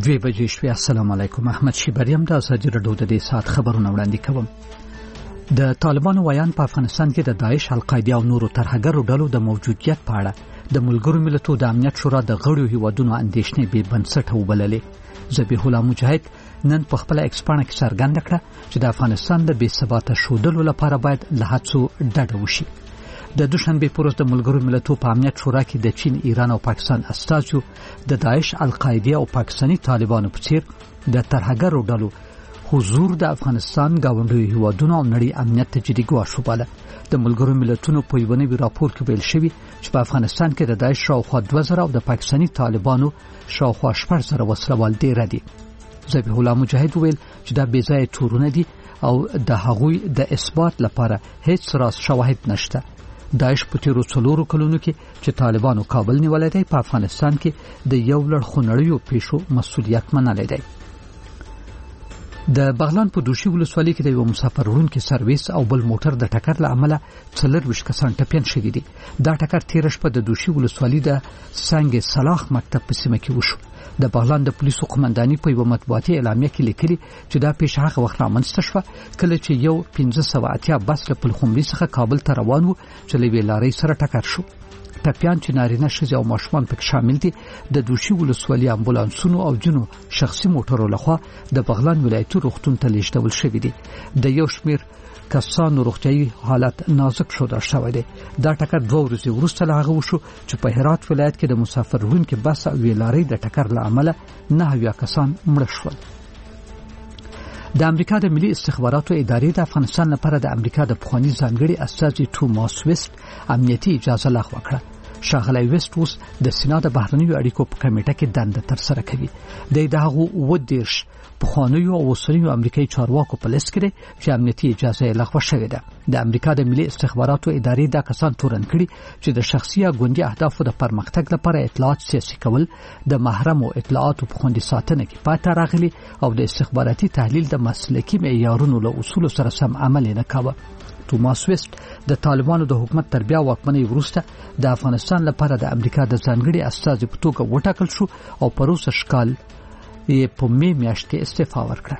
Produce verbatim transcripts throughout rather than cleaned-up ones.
دوی بجې شوې. السلام علیکم. احمد شیبریم د ازادي راډیو د دې ساعت خبرونه وړاندې کوم. د طالبانو ویان په افغانستان کې د داعش، القاعده او نورو ترهګرو ډلو د موجودیت په اړه د ملګرو ملتونو د امنیت شورا د غړو هیوادونو اندېښنې بې بنسټه وبللې. ذبیح الله مجاهد نن په خپل ایکسپانه کې څرګنده کړه چې د افغانستان د بې ثباته شودلو لپاره باید له هڅو ډډه وشي. د دوشنبه پر ورځ د ملګرو ملتونو په امنیت شورا کې د چین، ایران او پاکستان استازو د داعش، القاعده او پاکستاني طالبانو په څیر د ترهګرو ډلو حضور د افغانستان گاونډي هیوادونو او نړۍ امنیت ته جدي ګواښ وباله. د ملګرو ملتونو په یو نوي راپور کې ویل شوی چې په افغانستان کې د داعش شاوخوا دوه زره او د پاکستاني طالبانو شاوخوا شپږ زره وسلوال ډیر دي. ذبیح الله مجاهد ویل چې دا بې ځایه تورونه دي او د هغوی د اثبات لپاره هیڅ راز شواهد نشته. داعش په تیرو څلورو کلونو کې چې طالبانو کابل نیولای دی په افغانستان کې د یو لړ خونړیو پیښو مسؤلیت منلی دی. د بغلان په دوشي ولسوالۍ کې د یو مسافر وړونکي سرویس او بل موټر د ټکر له امله څلورویشت کسان ټپیان شوي دي. دا ټکر تېره شپه د دوشي ولسوالۍ د سنگ صلاح مکتب په سیمه کې وشو. د بغلان د پولیسو قومنداني په یو مطبوعاتي اعلامیه کې لیکلي چې دا پیښه هغه وخت رامنځته شوه کله چې یو پنځه سوه اتیا بس له پلخمري څخه کابل ته روان و چې له یوې لارۍ سره ټکر شو. ټپیان چې نارینه ښځې او ماشومان پکې شامل دي د دوشي ولسوالۍ امبولانسونو او جنو شخصي موټرو لخوا د بغلان ولایتي روغتون ته لیږدول شوي دي. د یو شمېر کسانو روغتیايي حالت نازک شوه شوی دی. دا ټکر دوه ورځې وروسته له هغه وشو چې په هرات ولایت کې د مسافر وړونکي بس او یوې لارۍ د ټکر له امله نهه اویا کسان مړه شول. د امریکا د ملي استخباراتو ادارې د افغانستان لپاره د امریکا د پخواني ځانګړي استازي توماس ویست امنیتي اجازه لغوه کړه. ښاغلی ویست اوس د سینا د بهرنیو اړیکو په کمیټه کې دنده ترسره کوي. د دغه اووه دېرش پخوانیو او اوسنیو امریکایي چارواکو په لیست کې دی چې امنیتي اجازه یې لغوه شوې ده. د امریکا د ملي استخباراتو ادارې دا کسان تورن کړي چې د شخصي یا ګوندي اهدافو د پرمختګ لپاره اطلاعات سیاسي کول، د محرمو اطلاعاتو په خوندي ساتنه کې پاتې راغلي او د استخباراتي تحلیل د مسلکي معیارونو له اصولو سره سم عمل نه کاوه. توماس ویست د طالبانو د حکومت تر بیا واکمنۍ وروسته د افغانستان لپاره د امریکا د ځانګړي استازي په توګه وټاکل شو او په روسه شکال یې په می میاشت کې استعفا ورکړه.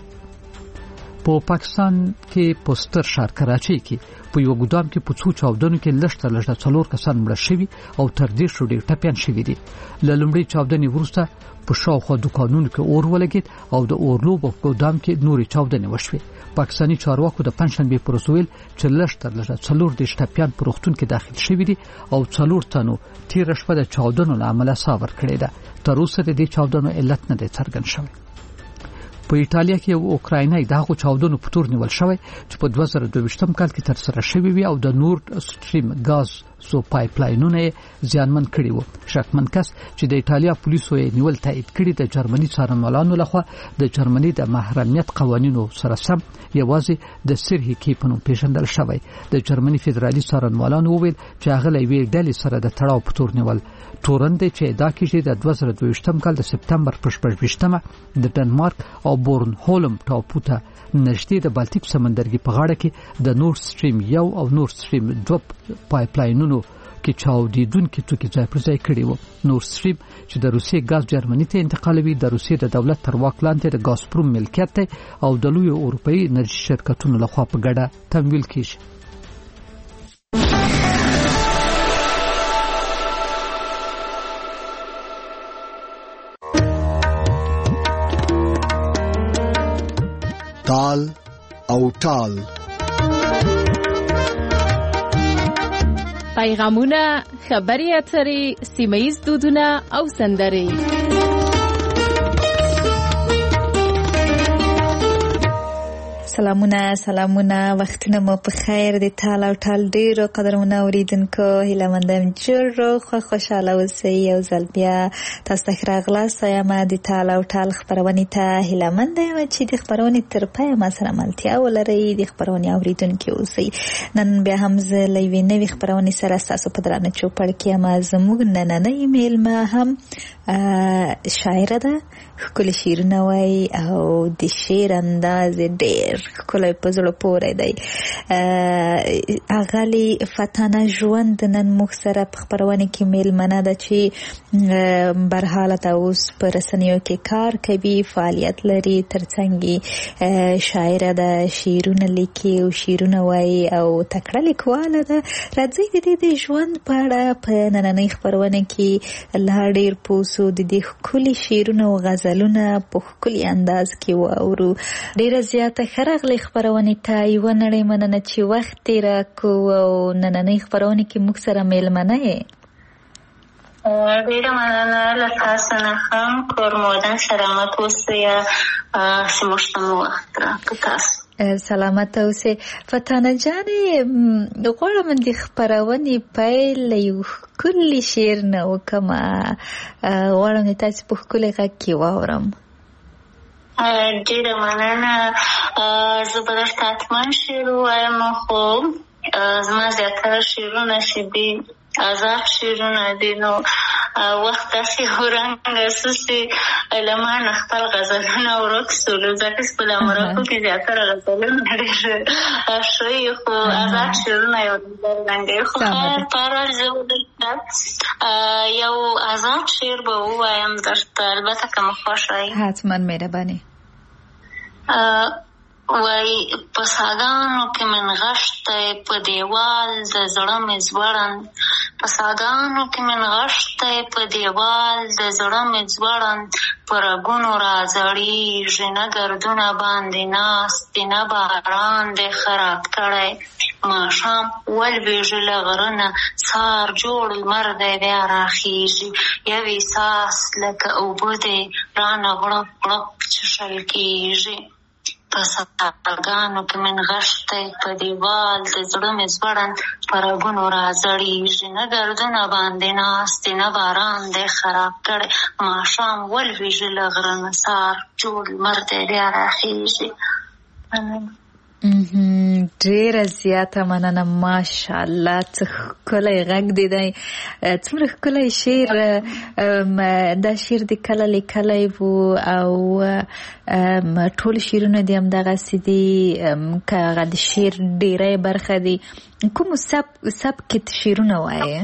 په پاکستان کې په ستر ښار کراچۍ کې په یو ګودام کې په څو چاودنو کې لږ تر لږه څلور کسان مړه شوي او تر دېرشو ډېر ټپیان شوي دي. له لومړۍ چاودنې وروسته په شاوخوا دوکانونو کې اور ولګېد او د اورلوب په ګودام کې نورې چاودنې وشوې. پاکستاني چارواکو د پنځشنبې پر ورځ ویل چې لږ تر لږه څلور دېرش ټپیان په روغتون کې داخل شوي دي او څلور تنو تېره شپه د چاودنو له امله ساه ورکړې ده. تر اوسه د دې چاودنو علت نه دی څرګند شوی. په ایټالیا کې یو اوکراینای دغه چاودنو په تور نیول شوی چې په دوه زره دوه ویشتم کال کې ترسره شوی وي او د نورد سټریم غاز سو پایپ لاینونه ځانمن کړي وو. شکمن کس چې د ایټالیا پولیسو یې نیول تایید کړي د جرمني څارنوالانو لخوا د جرمني د محرمیت قوانینو سره سم یوازې د سرهي کې په نوم پیژندل شوی. د جرمني فدرالي څارنوالانو وویل چې هغه له یوې ډلې سره د تړاو په تور نیول تورن دی چې دا کېږي د دوه زره دوه ویشتم کال د سپتمبر په شپږ ویشتمه د ډنمارک او بورن هولم ټاپو ته نږدې د بالټیک سمندرګي په غاړه کې د نورد سټریم یو او نورد سټریم دوه پایپ لاینونو کې چاودیدونکي توکي ځای پر ځای کړي وو. نورد سټریم چې د روسیې غاز جرمني ته انتقالوي د روسیې د دولت تر واک لاندې د ګازپروم ملکیت دی او د لویو اروپایي انرژي شرکتونو لخوا په ګډه تمویل کیږي. تال او ټال پیغامونه، خبري اترې، سیمه‌ییز دودونه او سندرې. سلامونه سلامونه وختونه مو په خیر دي. تال او ټال ډیرو قدرمنه اوریدونکو هیله مندم جوړ خو خوشاله اوسئ. او ځل بیا تاسو ته راغلاست یم د تال او ټال خبرونې ته هیله مند یم چې د خبرونې تر پایه ما سره ملتیا ولرئ. د خبرونې اوریدونکي اوسئ. نن بیا هم زه له یوې نوې خبرونې سره ستاسو په درانه چوپړ کې یم. زموږ نننۍ میلمه هم شاعره ده، ښکلي شعرونه وایي او د شعر انداز ډېر ښکلی په زړه پورې دی. اغلې فتانه ژوند نن موږ سره په خپرونه کې میلمنه ده چې برحاله ته اوس په رسنیو کې کار کوي، فعالیت لري، ترڅنګ شاعره ده، شعرونه لیکي او شعرونه وایي او تکړه لیکواله ده. راځئ د دې د ژوند په اړه په نننۍ خپرونه کې لا ډېر پوسو، د دې ښکلي شعرونه او غزلونه په ښکلي انداز کې واورو. ډېره زیاته ښه راغلې خپرونې ته، یوه نړۍ مننه چې وخت یې راکړو او نننۍ خپرونه کې موږ سره میلمنه یې. ډېره مننه له تاسو نه هم کور مودن سلامت اوسئ چې موږ ته مو وخت راکړو. تاسو سلامت اوسئ. فتانه جانې، غواړم د خپرونې پیل له یو ښکلي شعر نه وکړم، غواړم د تاسو په ښکلي غږ کې واورم. ډېره مننه. زه به درته حتما شعر ووایم، خو زما زیاتره شعرونه چې دي آزاد شعرونه دي، نو وخت داسې ورنګه سوسي له ما نه خپل غزلونه ورک سولو، ځکه چې په مرکو کې زیاتره غزلونه ډېر ښوي، خو آزاد شعرونه یو رنګه. خو خیر پرل زه درته یو آزاد شعر به ووایم درته، البته که مو خوښ وي. حتما مهرباني. وای په ساګانو کې من غشتی په دیوال د زړه مې ځوړند، په ساګانو کې من غشتی په دیوال د زړه مې ځوړند، په رګونو راځړېږي نه ګردونه باندې ناست نه باران دی خراب کړی، ماښام ولوېږي له غره نه سهار جوړ لمر دی بیا راخېږي، یو احساس لکه اوبه دی رانه غړپ غړپ څښل کېږي. په ساګانو کې من غشتی په دیوال د زړه مې ځوړند، په رګونو راځړېږي نه ګردونه باندې ناست نه باران دی خراب کړی، ماښام ولوېږي له غره نه سهار جوړ لمر دی بیا راخېږي. ډېره زیاته مننه. ماشاءالله څه ښکلی غږ دی دی، څومره ښکلی شعر. دا شعر د کله لیکلی و او ټول شعرونه دې همدغسې دي، که هغه د شعر ډېری برخه دي. کوم سبک کې شعرونه وایې؟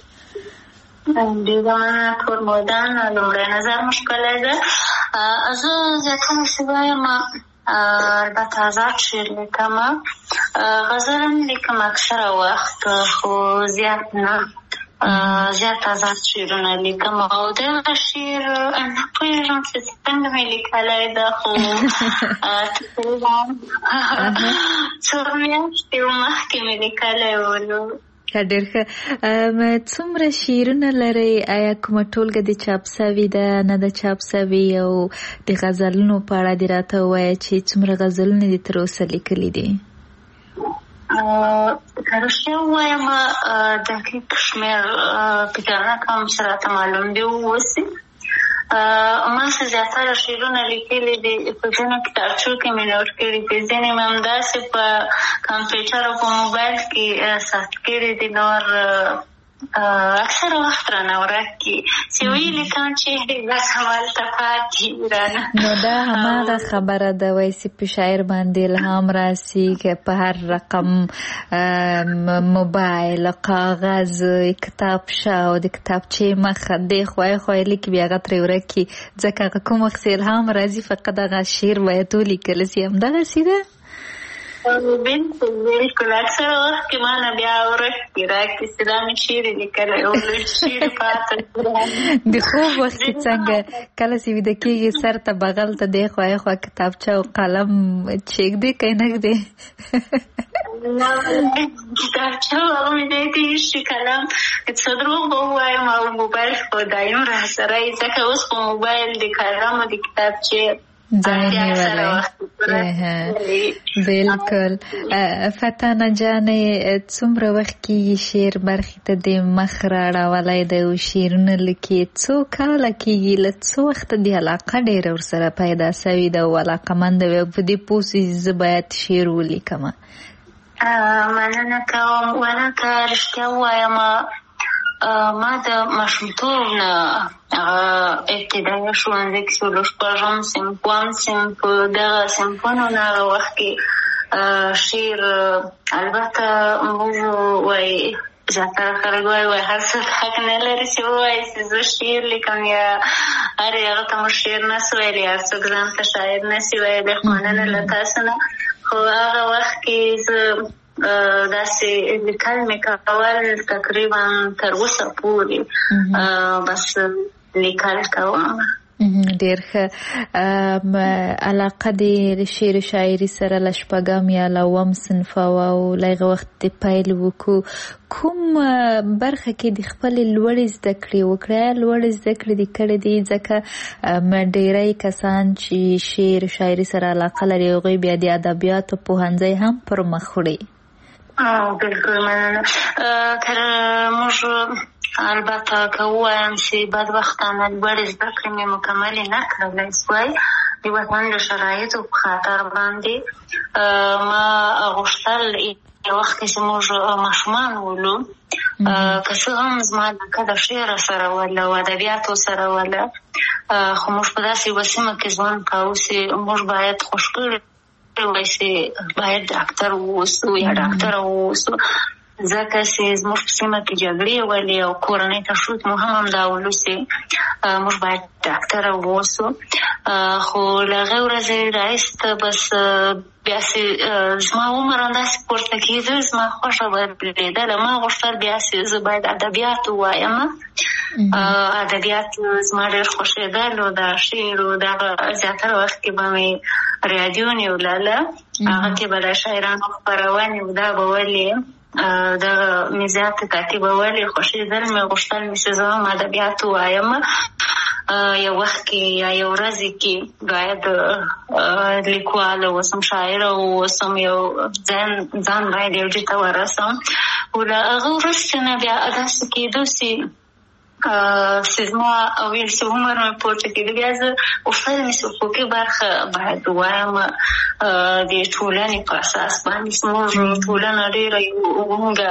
دیوانه کور مودن لومړی نظر مو ښکلی ده. زه زیاتره چې وایم البته آزاد شعر لیکم، غزل هم لیکم اکثره وخت، خو زیات نه، زیات آزاد شعرونه لیکم. او دغه شعر نه پوهېږم چې څنګه مې لیکلی ده، خو تقریبا څو میاشتې مخکې مې لیکلی و. ډېر ښه. څومره شعرونه لرئ؟ آیا کومه ټولګه د چاپ سوي ده، نه ده چاپ سوي؟ او د غزلونو په اړه دې راته ووایه چې څومره غزلونه دې تر اوسه لیکلي دي؟ که رښتیا ووایم دقیق شمېر فکر نه کوم چې راته معلوم دي واوسي. ما څه زیاتره شعرونه لیکلي دي، په ځینو کتابچو کې مې نوټ کړي دي، ځینې مې همداسې په کمپیوټر او په موبایل کې ثبت کړي دي، نور اکثر وخت رانه ورک کي چې ویې لیکم چې بس همالته پاتې رانه. نو دا هماغه خبره ده، وایي چې په شاعر باندې الهام راسي که په هر رقم موبایل، کاغذ، کتابچه او د کتابچې مخه دی خوای خوای لیکي، بیا هغه ترې ورک کي، ځکه هغه کوم وخت الهام راځي فقط هغه شعر باید ولیکل سي. همدغسې ده. بالکل بالکل اکثر وخت کې ما نه بیا ورک کي راکړي چې دا مې شعر لیکلی او شعر پاته. د خوب وخت کې څنګه کله چې ویده کېږي سر ته بغل ته دی خوا خوا کتابچه او قلم چیږدي که نه ږدي؟ کتابچه هغه مې دی کېږي، قلم څه دروغ به ووایم او موبایل خو دایم را سره یي، ځکه اوس خو موبایل د قلم او د کتابچې ځای نیولی. بالکل. فتانه جانې، څومره وخت کېږي شعر برخې ته د مخ راړولی دی او شعرونه لیکي؟ څو کاله کېږي؟ له څو وخته د علاقه ډېره ورسره پیدا سوې ده او علاقمنده وي او په دې پوه سوې زه باید شعر ولیکم؟ مننه کوم. ونه که رښتیا ووایم ما د ماشومتوب نه ابتدایي ښوونځي کې څلور شپږم صنف اووم صنف په دغه صنفونو نه هغه وخت کې شعر البته موږ وایي زیاتره خلک وایي وایي هر څوک حق نه لري چې ووایي چې زه شعر لیکم یا هر هغه ته مو شعر نه سو ویلی هر څوک ځان ته شاعر نه سي ویلی مننه له تاسو نه خو هغه وخت کې زه داسې لیکل مې کول تقریبا تر اوسه پورې بس لیکل کوم. ډېر ښه. علاقه دې د شعر و شاعري سره له شپږم یا له اووم صنف او له هغه وخت دې پیل وکړو، کوم برخه کې د خپلې لوړې زده کړې وکړې؟ لوړې زده کړې دې کړې دي ځکه ډېری کسان چې شعر و شاعري سره علاقه لري هغوی بیا د ادبیاتو پوهنځی هم پر مخ وړي. بالکل مننه. تر موږ البته که ووایم چې بدبختانه لوړې زده کړې مې مکملې نه کړلی سوای د وطن د شرایطو په خاطر باندې. ما غوښتل یو وخت کې چې موږ ماشومان ولو که څه هم زما علاقه د شعر سره وله او ادبیاتو سره وله خو موږ په داسې یوه سیمه کې ژوند کوو چې موږ باید خوش کړي وای چې باید ډاکټر واوسو یا ډاکټره واوسو ځکه چې زموږ په سیمه کې جګړې ولې او کورنۍ تشویق مو هم همدا ولو چې موږ باید ډاکټره واوسو. خو له هغې ورځې راایسته بس بیا چې زما عمر همداسې پورته کېده زما خوښه بدلېدله. ما غوښتل بیا چې زه باید ادبیات ووایم. ادبیات زما ډېر خوښېدل او د شعر او دغه زیاتره وخت کې به مې راډیو نیوله هغه کې به د شاعرانو خپرونې او دا به ولې دغه مې زیاته تعقیبولې خوښېدل مې غوښتل مې چې زه هم ادبیات ووایم. یو وخت کې یا یو ورځې کې باید لیکواله اوسم شاعره واوسم یو ځان باید یو ځای ته ورسم. خو له هغه وروسته نه بیا داسې کېدو چې چې زما ویل چې عمر مې پورته کېده بیا زه غوښتل مې چې حقوقي برخه باید ووایم د ټولنې په اساس باندې. زموږ ټولنه ډېره وونګه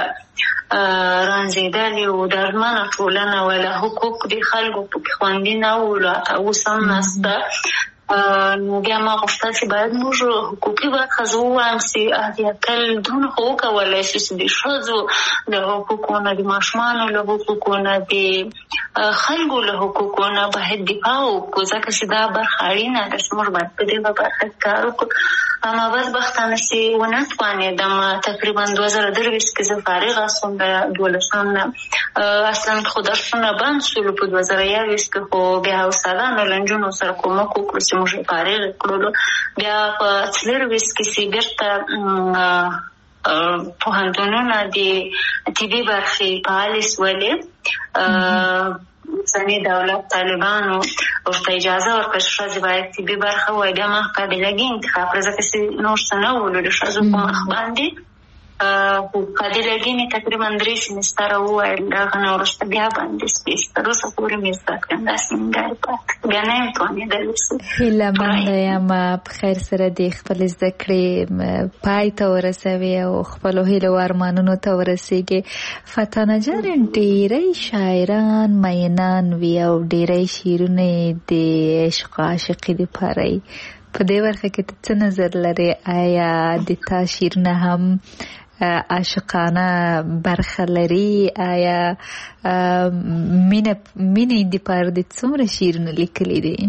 رانځېدلې او درمنه ټولنه وله حقوق د خلکو پکې خوندي نه وو لا اوس هم نسته. نو بیا ما غوښتل چې باید موږ حقوقي برخه زه ووایم چې اهلیتل دونه خو وکولی شي چې د ښځو د حقوقو نه د ماشومانو له حقوقو نه د خلکو له حقوقو نه باید دفاع وکړو ځکه چې دا برخه اړینه ده چې موږ باید په دې برخه کې کار وکړو. اما بدبختانه چې ونه توانېدم تقریبا دوه زره درویشت کې زه فارغه شوم د دولسم نه. اصلا خو درسونه بند شولو په دوه زره یوویشت کې خو بیا استادانو له نجونو سره کومک وکړو چې موږ یې فارغ کړلو. بیا په څلرویشت کې چې بېرته پوهنتونونه د طبي برخې فعالې شولې اوسني دولت طالبانو ورته اجازه ورکړه چې ښځې باید طبي برخه ووایي. بیا ما قابلګي انتخاب کړه ځکه چې نور څه نه ولو د ښځو په مخ باندې. خو قابلګي مې تقریبا درې سیمستره وویل د هغه نه وروسته بیا باندې سپېڅ تر اوسه پورې مې زده کړم داسې نیمګړې پاتې بیا نه یم توانېدلی. هیله منده یم په خیر سره د خپلې زده کړې پای ته ورسوي او خپلو هیلو او ارمانونو ته ورسېږي. فتانه جان ډېری شاعران مینان وي او ډېری شعرونه د عشق او عاشقي دپاره یي. په دې برخه کې ته څه نظر لرې؟ آیا د تا شعرونه هم عاشقانه برخه لري؟ آیا مینه مینې دپاره دې څومره شعرونه لیکلي دي؟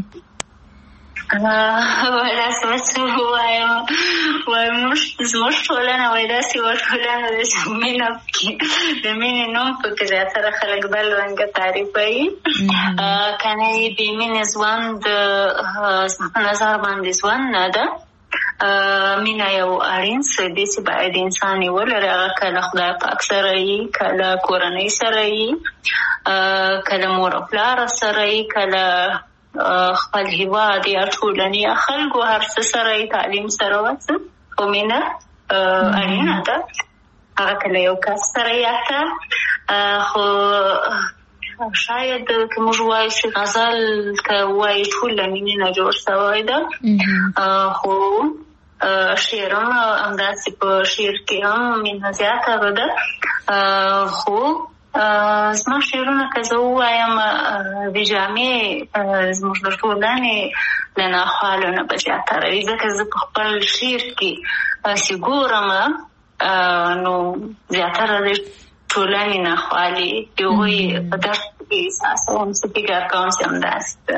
ولا څه ووایم وایم زموږ ټولنه وایي داسې یوه ټولنه ده چې مینه پکې د مینې نوم پکې زیاتره خلک بل رنګه تعریفوي. که نه یې بې مینې ژوند زما په نظر باندې ژوند نه ده. مینه یو اړین څه دی چې باید انسان یې ولري. هغه کله خدای پاک سره یي، کله کورنۍ سره یي، کله مور او پلار سره یي، کله خپل هیواد یا ټولنې یا خلکو هر څه سره یې، تعلیم سره وڅه. خو مینه اړینه ده. هغه کله یو کس سره یي حتی. خو شاید که موږ وایو چې غزل که وایي ټول له مینې نه جوړ شوی ده. خو شعر هم همداسې په شعر کې هم مینه زیاته ده. خو زما شعرونه که زه ووایم د جامع زموږ د ټولنې له ناخوالو نه به زیاتره وي، ځکه زه په خپل شعر کې چې ګورم نو زیاتره د ټولنې ناخوالې د هغوی په درد کې احساسوم، څه فکر کوم چې همداسې ده.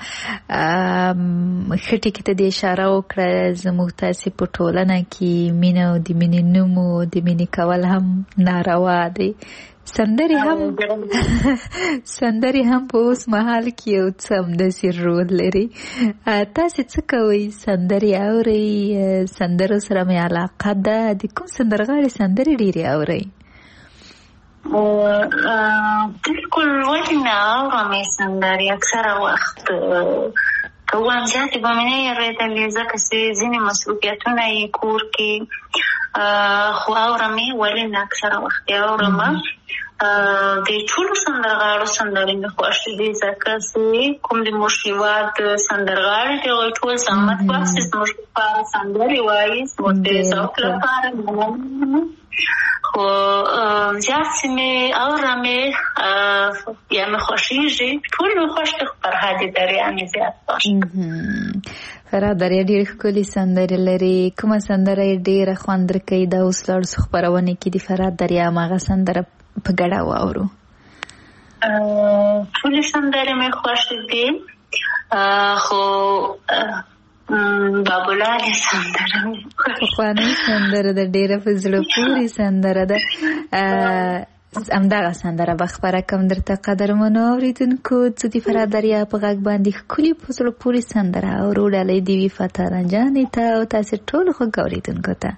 ښه ټکي ته دې اشاره وکړه، زموږ تاسې په ټولنه کې مینه او د مینې نوم او د مینې کول هم ناروا دی. سندرې هم سندرې هم په اوس مهال کې یو څه همداسې رول لري. تاسې څه کوئ؟ سندرې اورئ؟ سندرو سره مې علاقه ده؟ د کوم سندرغاړي سندرې ډېرې اورئ؟ بالکل ولې نه اورم یې سندرې. اکثره وخت که ووایم زیاتې به مې نه اورېدلې، ځکه چې ځینې مصروفیتونه یې کور کې، خو اورم یې، ولې نه اکثره وخت یې اورم. د ټولو سندرغاړو سندرې مې خوښې دي، ځکه چې کوم د زموږ هېواد سندرغاړي دي هغوی ټول زحمت باسي، زموږ لپاره سندرې وایي، زموږ د ذوق لپاره. خو زیات چې مې اورم یې یا مې خوښېږي، ټول مې خوښ دي، خو فرهاد دریا مې زیات خوښ ده. فرهاد دریا ډېرې ښکلې سندرې لري. کومه سندره یې ډېره خوند درکوي؟ دا اوس لاړو څو خپرونې کې د فرهاد دریا هماغه سندره په ګډه واورو. ټولې سندرې مې خوښې دي، خو بابولال سندره پخوانۍ سندره ده، ډېره په زړه پورې سندره ده. همدغه سندره به خپره کړم درته قدرمنو اورېدونکو. زه د فرهاد دریا په غږ باندې ښکلې په زړه پورې سندره اورو. ډالۍ دې وي فتح رنجانې ته او تاسې ټولو خوږ اورېدونکو ته.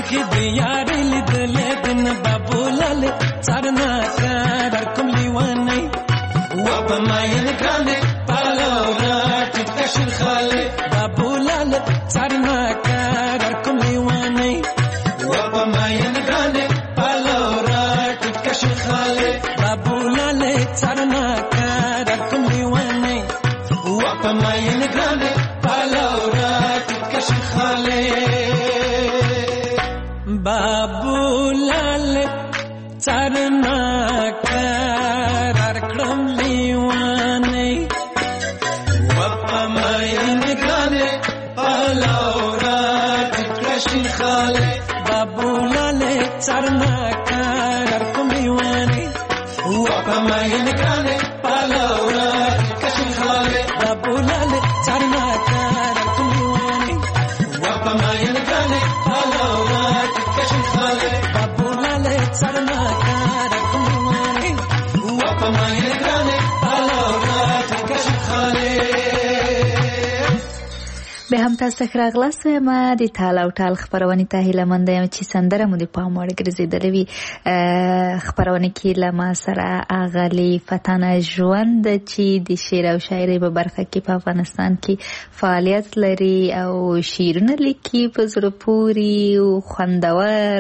کې د یارې لیدلې دن بابولال څارنا کار کوم لیوانې و په ماین ګرانې پالورا ټکشل خاله بابولال څارنا کار کوم لیوانې و په ماین ګرانې پالورا ټکشل خاله بابولال څارنا کار کوم لیوانې و په ماین ګرانې پالورا ټکشل خاله بابولال څارنا کار کړم لیوانې و په ماین ګرانې پالورا ټکشل خاله بابولال څارنا کار کوم لیوانې و په ماین ګرانې پالورا ټکشل خاله بابولال څارنا کار کوم لیوانې و په ماین ګرانې پالورا ټکشل خاله بابولال څارنا کار کوم لیوانې و په ماین ګرانې پالورا ټکشل خاله. به هم تاسو ښه راغلاست ما د تال او ټال خبرونه ته هیله مند یم چې سندره مو د پام وړ ګرځیدلې وي خبرونه کې لما سره اغلی فتانه ژوند چې د شعر او شاعري په برخه کې په افغانستان کې فعالیت لري او شعرونه لیکي په زړه پوري او خوندور.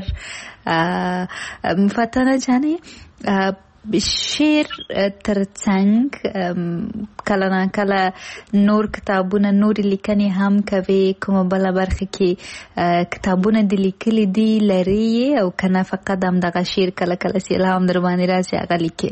فتانه جانې شعر ترڅنګ کله نه کله نور کتابونه نور لیکنې هم کوي کومه بل برخه کې کتابونه د لیکلي دي لري او کنه فقط هم دغه شعر کله کله سي الهام در باندې راځي هغه لیکي.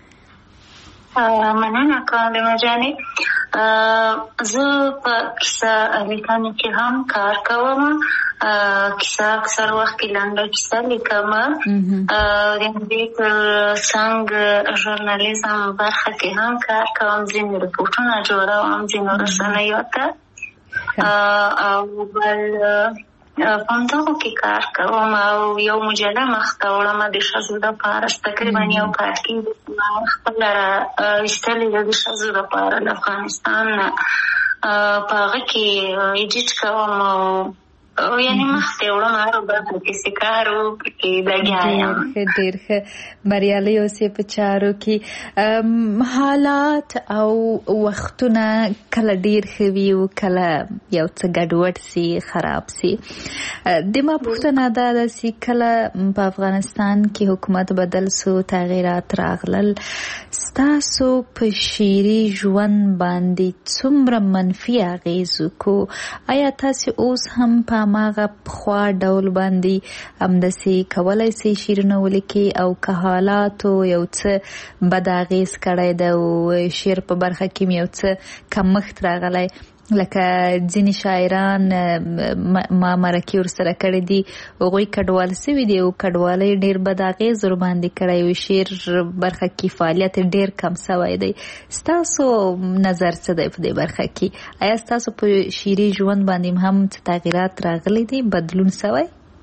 مننه کاندمه جانې زه په کیسه لیکنې کې هم کار کوم. کیسه اکثر وخت کې لنډه کیسه لیکم. د دې تر څنګ ژورنالیزم برخه کې هم کار کوم. ځینې رپورټونه جوړوم ځینو رسنیو ته او بل په همدغو کې کار کوم او یو مجله مخته وړم د ښځو دپاره تقریبا یو کال کې ما خپله راویستلې ده د ښځو دپاره د افغانستان نه په هغه کې ایډیټ کوم او یعنی مخته وړم هر برخه کې چې کار وکړي لګیا یم. ډېر ښه بریالي اوسې په چارو کې. حالات او وختونه کله ډېر ښه وي او کله یو څه ګډوډ سي خراب سي. د ما پوښتنه دا ده چې کله په افغانستان کې حکومت بدل سو تغیرات راغلل ستاسو په شعري ژوند باندې څومره منفي اغېز وکړو؟ آیا تاسو اوس هم په هماغه پخوا ډول باندې همداسې کولی سئ شعرونه ولیکئ او که حالاتو یو څه بد اغېز کړی ده او شعر په برخه کې م یو څه کمښت راغلی لکه ځینې شاعران ما مرکې ورسره کړي دي هغوی کډوال سوي دي او کډوالۍ ډېر بد اغېز ورباندې کړی او شعر برخه کې فعالیت ډېر کم سوی دی. ستاسو نظر څه دی په دې برخه کې؟ آیا ستاسو په شعري ژوند باندې هم څه تغیرات راغلی دي بدلون سوی؟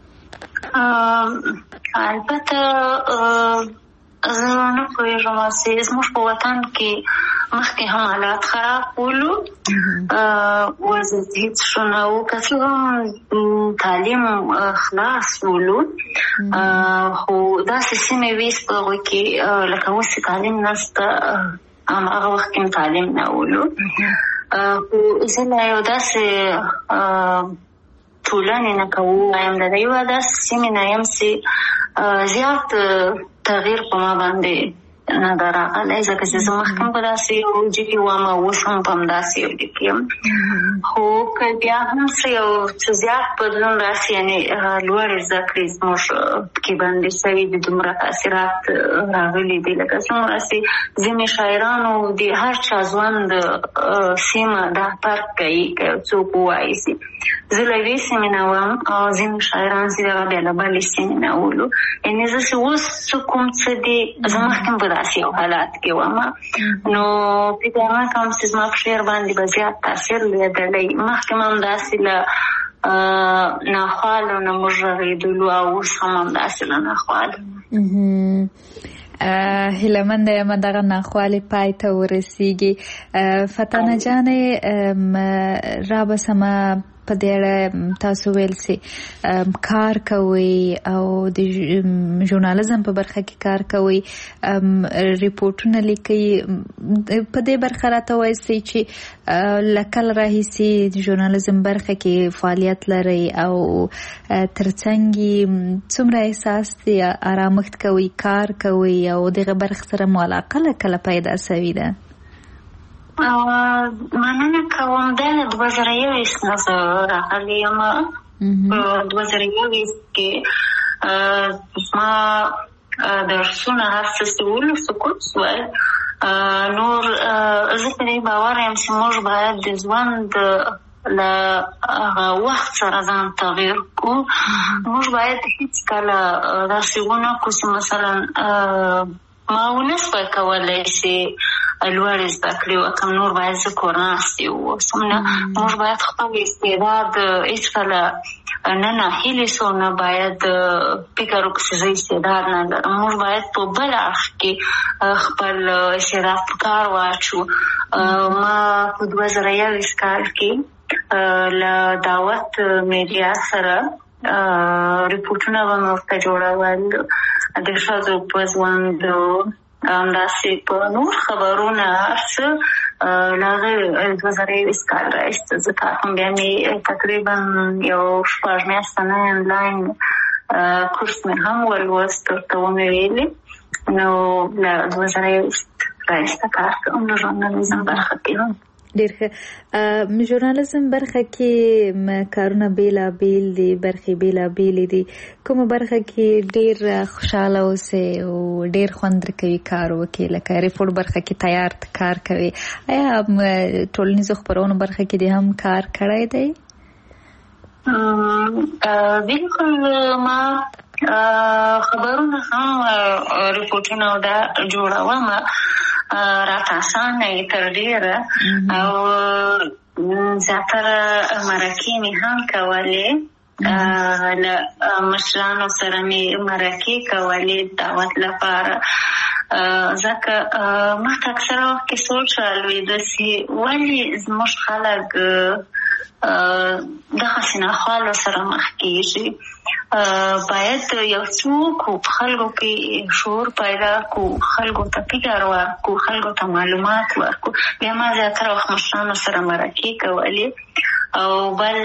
البته زه نه پوهېږم چې زموږ په وطن کې مخکې هم حالات خراب ولو وضعیت هېڅ ښه نه و که څه هم تعلیم خلاص ولو خو داسې سیمې وې چې په هغوی کې لکه اوس چې تعلیم نشته هماغه وخت کې تعلیم نه ولو خو زه لا یو داسې ټولنې نه که ووایم د یوه داسې سیمې نه یم چې زیات تغییر په ما باندې نه ده راغلی ځکه چې زه مخکې هم په داسې یو وجه کې وم او اوس هم په همداسې یو وجه کې یم خو که بیا هم څه یو څه زیات بدلون راسي یعنې لوړې زده کړې زموږ کې باندې شوي دي دومره تاثیرات راغلي دي لکه څومره چې ځینې شاعرانو د هر چا ژوند سیمه دا فرق کوي که یو څوک ووایي چې زه له یوې سیمې نه وم او ځینې شاعران چې دغه بیا له بلې سیمې نه ولو یعنې زه چې اوس څه کوم څه دي زه مخکې هم په داسې یو حالات کې وم نو فکر نه کوم چې زما په شعر باندې به زیات تاثیر لیدلی مخکې هم همداسې له ناخوالو نه موږ غږېدلو او اوس هم همداسې له ناخوالو هیله منده یم دغه ناخوالې پای ته ورسیږي. فتانه جانې را بسمه په دې اړه تاسو ویل سي کار کوي او د ژورنالیزم په برخه کې کار کوي ریپورتونه لیکي په دې برخه راته وایي چې لکل راهیسي د ژورنالیزم برخه کې فعالیت لري او ترڅنګ څومره احساس دی آرامښت کوي کار کوي او دغه برخه سره مو علاقه کله پیدا شوې ده؟ مننه کوم د دوه زره یوویشت نه زه راغلې یم. په دوه زره یوویشت کې زما درسونه هر څه سول سقوط سول. نور زه په دې باور یم چې موږ باید د ژوند له هغه وخت سره ځان تغیر کړو. موږ باید هېڅکله داسې ونه کړو چې مثلا ما ونه سوای کولی چې لوړې زده کړې وکړم، نور باید زه کور ناستې واوسم. نه، موږ باید خپل استعداد هېڅکله نه ناهیلې سو، نه باید فکر وکړو چې زه استعداد نه لرم. موږ باید په بل اړخ کې خپل استعداد په کار واچو. ما په دوه زره یوویشت کال کې له دعوت میډیا سره ریپورټونه به مې ورته جوړول د ښځو په ژوند، همداسې په نور خبرونه هر څه له هغې دوه زره یوویشت کال راهیسې زه کار کوم. بیا مې تقریبا یو شپږ میاشته نه انلاین کورس مې هم ولوست، ورته ومې ویلې. نو له دوه زره یوویشت راهیسې کار کوم د ژورنالیزم برخه کې هم. ډېر ښه. ژورنالیزم برخه کې کارونه بېلابېل دي، برخې بېلابېلې دي. کومه برخه کې ډېر خوشحاله اوسئ او ډېر خوند درکوي کار وکړئ؟ لکه ریپورټ برخه کې تیار کار کوي، آیا ټولنیزو خپرونو برخه کې دې هم کار کړی دی؟ بالکل، ما خبرونه هم ریپورټونه دا جوړوم، راته اسانه یې تر ډېره، او زیاتره مرکې مې هم کولې. له مشرانو سره مې مرکې کولې دعوت لپاره. ځکه ما ته اکثره وخت کې سوچ رالوېده چې ولې زموږ خلک دغسې ناخوالو سره مخ کېږي. باید یو څوک په خلکو کې شعور پیدا کړو، خلکو ته فکر ورکړو، خلکو ته معلومات ورکړو. بیا ما زیاتره وخت مشرانو سره مرکې کولې. او بل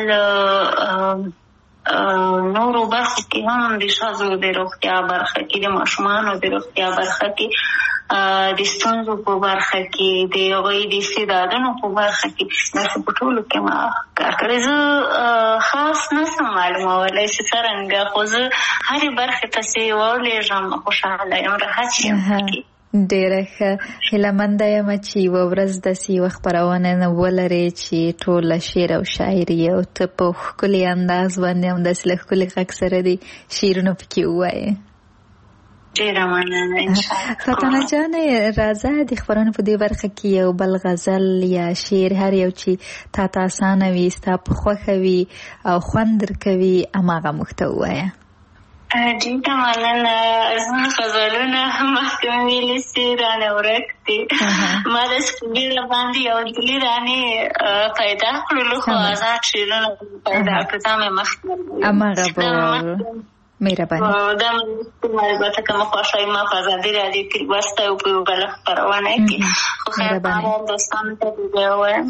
نورو برخو کې هم د ښځو د روغتیا برخه کې، د ماشومانو د روغتیا برخه کې، د ستونزو په برخه کې، د هغوی د استعدادونو په برخه کې، داسې په ټولو کې ما کار کړی. زه خاص نه شم معلومولی چې څرنګه، خو زه هرې برخې ته چې ولېږم خوشحاله یم، راحت یم پکې. ډېره ښه. هیلهمنده یم چې یوه ورځ داسې یوه خپرونه ولرې چې ټوله شعر او شاعري او ته په ښکلي انداز باندې همداسې له ښکلي غږ سره دې شعرونه پکې ووایې. ډېره مننه. انشاءالله. فتانه جانې، راځه د خپرونې په دې برخه کې یو بل غزل یا شعر هر یو چې تا ته اسانه وي، ستا په خوښه وي او خوند درکوي، هماغه موږ ته ووایه. ډېره مننه. زما غزلونه مخکې مې ویلي چې رانه ورک دي. ما داسې په بیړه باندې یو ډلې رانې پیدا کړلو، خو آزاد شعرونه پیدا کړو. دا مې مخکې هماغه به مهرباني. دا مې البته که مې خوښوي ما په ازادي راډیو کې لوستی و په یوه بله خپرونه کې. خو خیر بهر دوستانو ته دې بیا ووایم.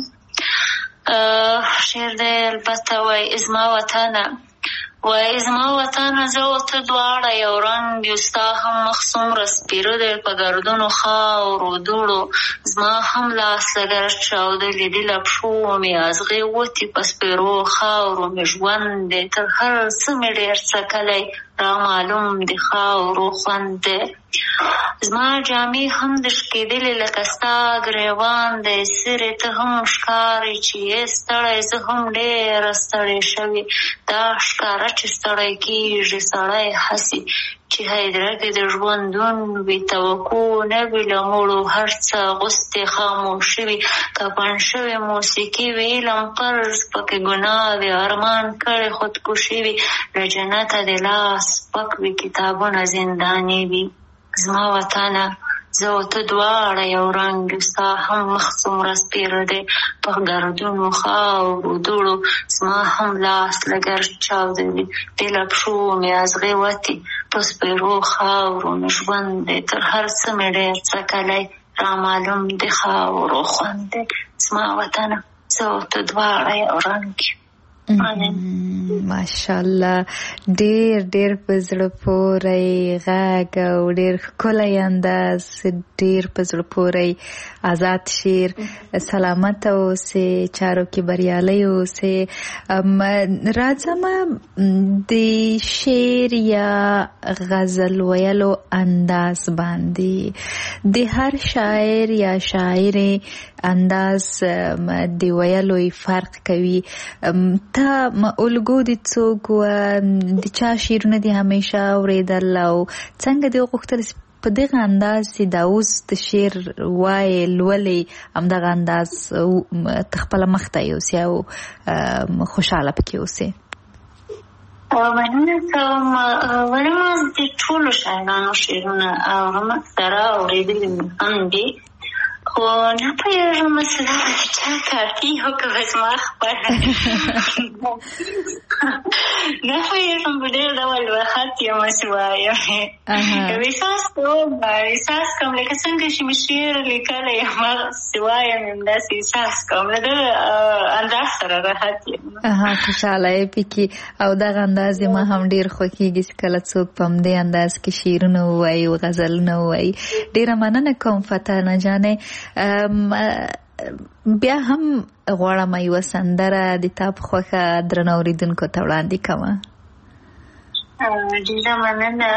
شعر دی البته وایي زما وطنه، وای زما وطنه زه او ته دواړه یو رنګ یو، ستا هم مخ څومره سپېره دی په ګردونو خاورو دوړو، زما هم لاس لږ چاودلې دي له پښو مې ازغې وتې په سپېرو خاورو مې ژوند دی، تر هر څه مې ډېر څکلی را معلوم د خاورو خوند دی. زما جامې هم د شکېدلې لکه ستا ګریوان دی، سرې ته هم ښکارې چې یې ستړی، زه هم ډېره ستړې شوې. دا ښکاره چې ستړی کېږي سړی هسې چې هدیره کې د ژوندون وي، توقع نه وي له مړو هر څه غوستې خاموشي وي، کفن شوې موسیقي وي، علم فرض پکې ګناه وي، ارمان کړې خودکشي وي، له جنته د لاس پک وي، کتابونه زنداني وي. زما وطنه زه او ته دواړه یو رنګ یو، ستا هم مخ څومره سپېره دی په ګردونو خاورو دوړو، زما هم لاس لږ چاودوي بې له پښو مې ازغې وتې په سپېرو خاورو نو ژوند دی تر هر څه مې ډېر څکلی رامعلوم د خاورو خوند دی زما وطنه زه او ته دواړه یو رنګ یو. ماشاءالله ډیر ډیر په زړه پورې غږ او ډیر ښکلی انداز، ډیر په زړه پورې آزاد شعر. سلامت اوسې، چارو کې بریالی اوسې. راځم د شعر یا غزل ویلو انداز باندې د هر شاعر یا شاعر انداز د ویلو فرق کوي. تا الګو د څوک و د چا شعرونه دي همیشه اورېدل او څنګه دې وغوښتل په دغه انداز چې دا اوس د شعر وایې لولې همدغه انداز ته خپله مخته یوسې او خوشحاله پکې اوسې؟ مننه کوم. ولې ما د ټولو شاعرانو شعرونه اورم، اکثره اورېدلي مې هم دي، خو نه پوهېږم مثلا د چا کاپي و که به زما خپله نه پوهېږم په ډېر ډول به خط یم چې وایم احساس کوم احساس کوم لکه څنګه چې مې شعر لیکلی یم هغسې وایم همداسې احساس کوم له دغه انداز سره راحت یم. خوشحاله یې پکې او دغه انداز یې ما هم ډېر خوښېږي چې کله څوک په همدې انداز کې شعرونه ووایي او غزلونه ووایي. ډېره مننه کوم فتانه جانې. بیا هم غواړم یوه سندره د تا په خوښه درنو اورېدونکو ته وړاندې کومه. ډېره مننه.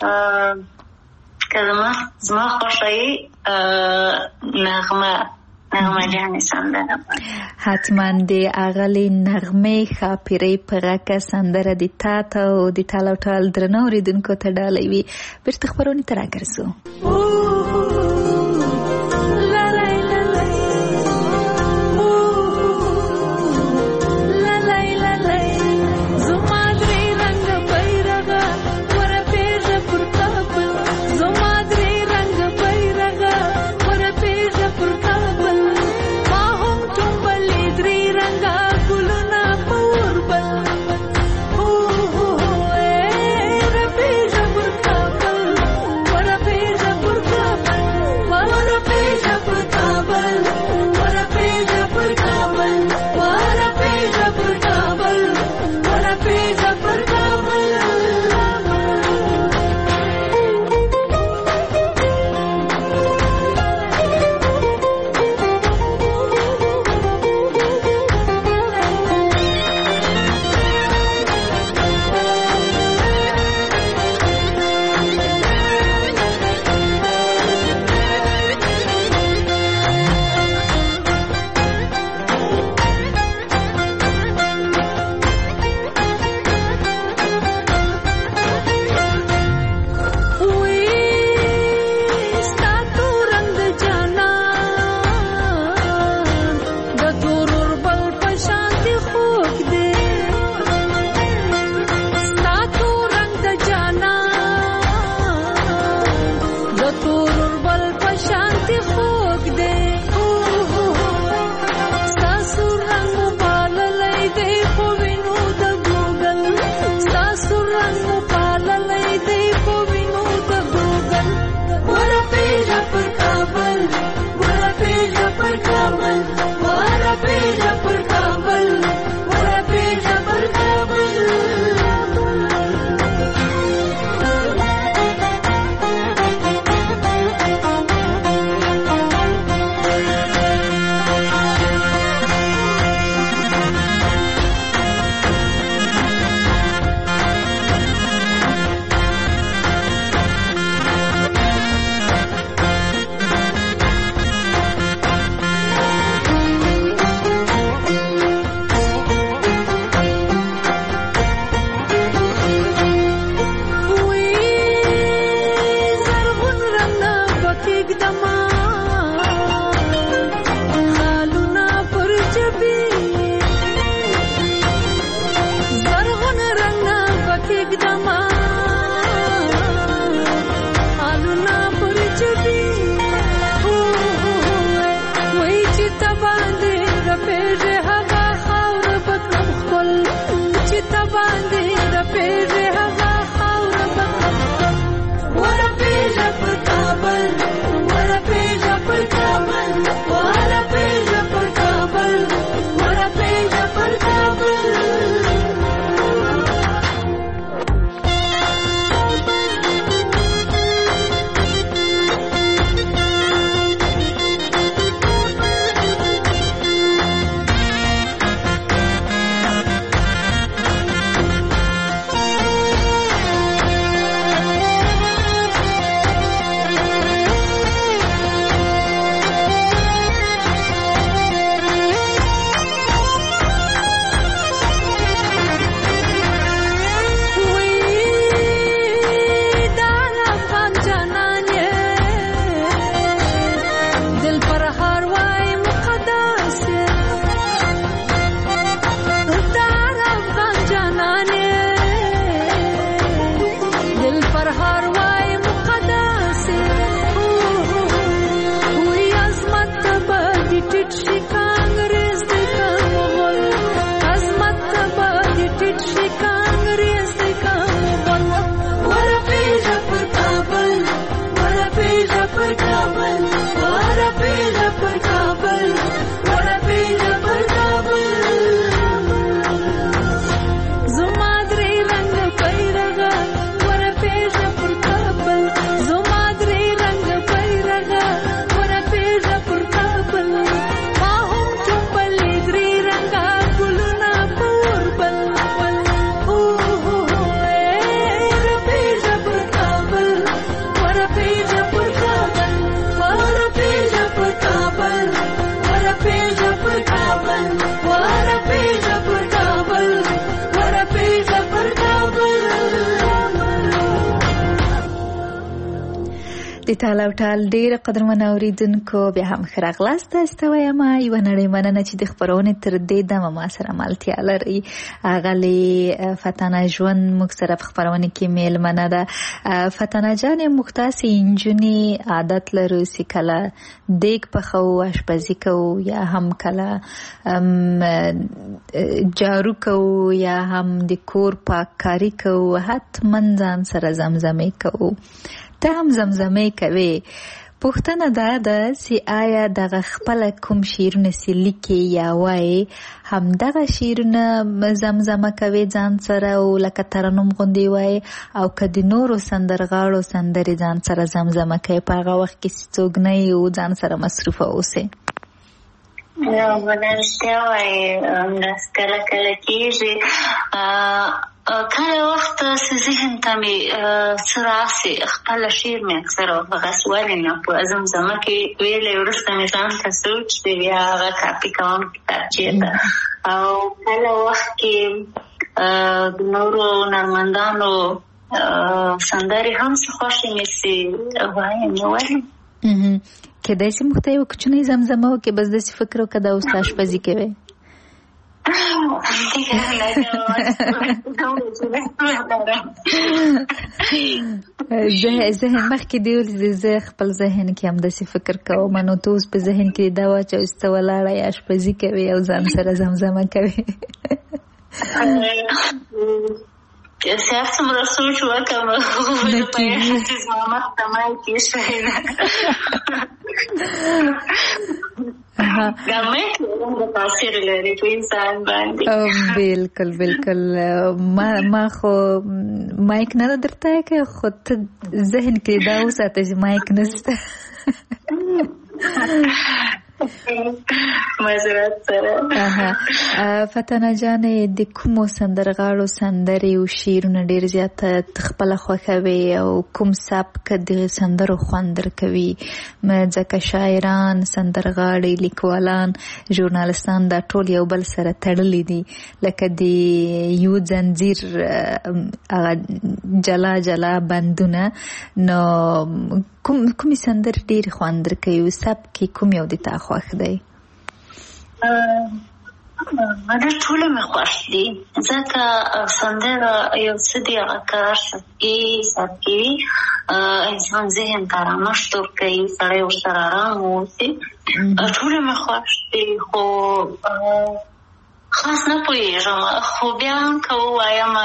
که زما زما خوښه یې نغمه نغمه جانې سندره حتما د اغلې نغمې ښاپیرۍ په غږه سندره د تا ته او د ټال او ټال درنو اورېدونکو ته ډالۍ وي. بېرته خپرونې ته راګرځو. Purka د تاله او ټال ډېر قدرمن اوریدونکو بیا هم ښه راغلاست. ستوایم یوه نړۍ مننه چې د خپرونې تر دې دمه ما سره ملتیا لري. اغلې فتانه ژوند موږ سره په خپرونې کې میلمنه ده. فتانه جانې موږ تاسې نجونې عادت لرو چې کله دیګ پخوو اشپزي کوو یا هم کله جارو کوو یا هم د کور پاککاري کوو حتما ځان سره زمزمې کوو. ته هم زمزمې کوي. پوښتنه دا ده چې آیا دغه خپل کوم شعرونه چې لیکي یا وایي هم دغه شعرونه زمزمه کوي ځان سره او لکه ترنم غوندې وایي او که د نورو سندرغاړو سندرې ځان سره زمزمه کوي په هغه وخت کې چې څوک نه یې او ځان سره مصروفه اوسئ؟ نو بله رښتیا وایي همداسې کله کله کېږي. کله وخت چې ذهن ته مې څه راسي خپله شعر مې اکثره هغسې ولې نه په زمزمه کې ویلی وروسته مې ځان ته سوچ دی بیا هغه کاپي کوم کتابچې ته او کله وخت کې د نورو نرمندانو سندرې هم څه خوښې مې سي وایم نو ولې کېدای شي موږ ته یو کوچنۍ زمزمه وکړې بس داسې فکر وکړه دا اوس اشپزي کوې. ذهن مخکې دی زه خپل ذهن کې هم داسې فکر کوم نو ته اوس په ذهن کې دا واچوه چې ته ولاړه یې اشپزي کوې او ځان سره زمزمه کوې. چې هر څومره سوچ وکړم د پیغام چې زما مخ ته مایکې شوی ده دا مایک د تاثیر لري په انسان باندې. بلکل بلکل ما خو مایک نه درته که خو ته ذهن کې دا وساته چې مایک نشته. معذرت سره. فتانه جانې د کومو سندرغاړو سندرې او شعرونه ډېر زیاته خپله خوښوي او کوم سبک د سندرو خوند درکوي؟ ځکه شاعران سندرغاړي لیکوالان ژورنالستان دا ټول یو بل سره تړلي دي لکه د یو زنځیر جلا جلا بندونه. نو کوم کومې سندرې ډېرې خوند درکوي او سبک کوم یو د تا خوښ دی؟ مده ټوله مې خوښ دي ځکه سندره یو څه دی هغه کار سبکي سبکي انسان ذهن ته آرامښت ورکوي سړی ورسره ارام واوسي. ټوله مې خوښ دي خو خاص نه پوهېږم خو بیا هم که ووایم